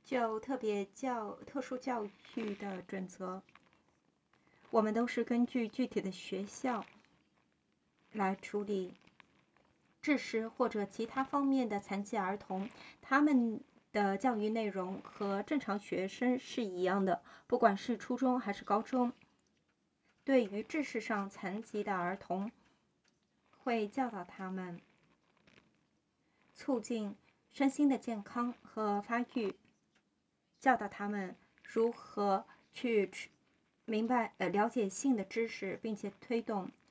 就特殊教育的准则，我们都是根据具体的学校来处理智识或者其他方面的残疾儿童，他们的教育内容和正常学生是一样的，不管是初中还是高中。对于智识上残疾的儿童，会教导他们促进身心的健康和发育，教导他们如何去了解性的知识，并且推动